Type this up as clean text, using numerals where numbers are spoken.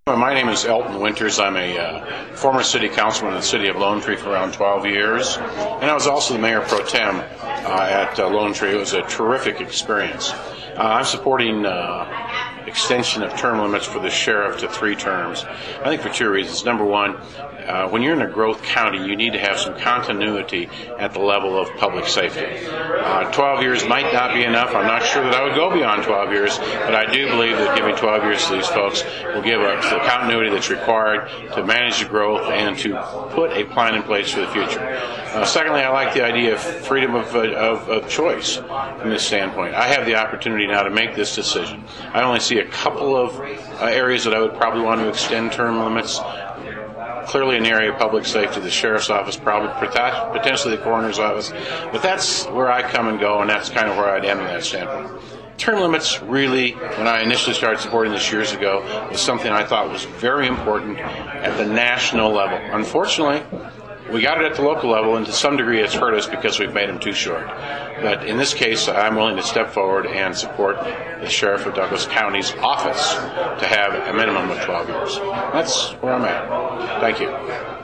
My name is Elton Winters. I'm a former city councilman in the city of Lone Tree for around 12 years, and I was also the mayor pro tem at Lone Tree. It was a terrific experience. I'm supporting extension of term limits for the sheriff to 3 terms. I think for 2 reasons. Number one, when you're in a growth county, you need to have some continuity at the level of public safety. 12 years might not be enough. I'm not sure that I would go beyond 12 years, but I do believe that giving 12 years to these folks will give us the continuity that's required to manage the growth and to put a plan in place for the future. Secondly, I like the idea of freedom of choice from this standpoint. I have the opportunity now to make this decision. I only see a couple of areas that I would probably want to extend term limits. Clearly an area of public safety, the sheriff's office, probably potentially the coroner's office. But that's where I come and go, and that's kind of where I'd end in that standpoint. Term limits really, when I initially started supporting this years ago, was something I thought was very important at the national level. Unfortunately, we got it at the local level, and to some degree it's hurt us because we've made them too short. But in this case, I'm willing to step forward and support the Sheriff of Douglas County's office to have a minimum of 12 years. That's where I'm at. Thank you.